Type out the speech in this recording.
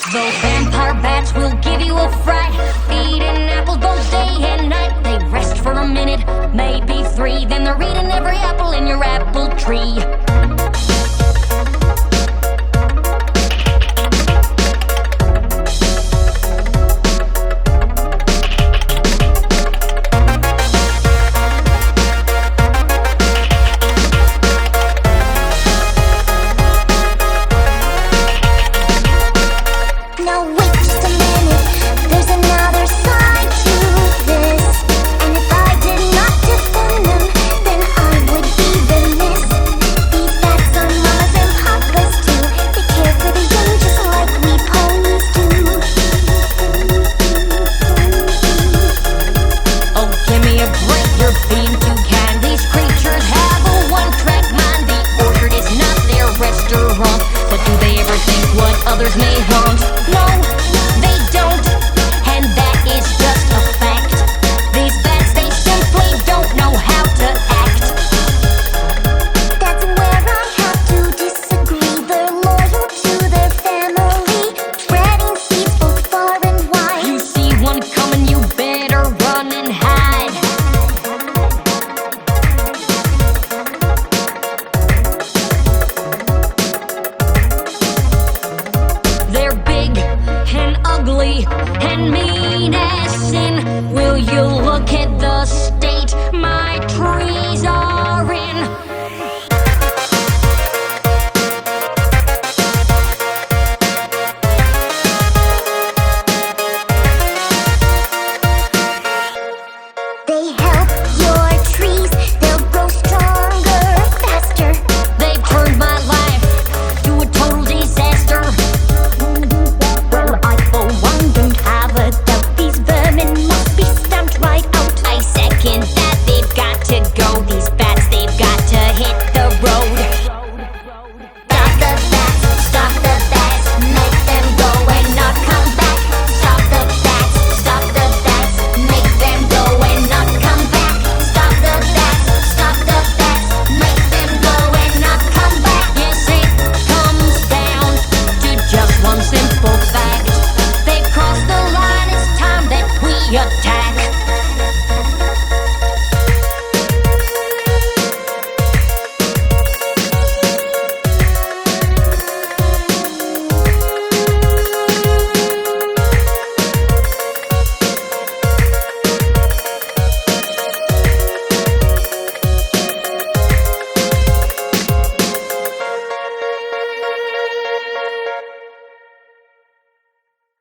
Those vampire bats will give you a fright. Eating apples both day and night. They rest for a minute, maybe three. Then they're eating every apple in your apple tree. Others may haunt. No, they don't, and that is just a fact. These bats, they simply don't know how to act. That's where I have to disagree. They're loyal to their family, spreading seeds both far and wide. You see one coming, you better run and hide. They're big and ugly and mean as sin. Will you look at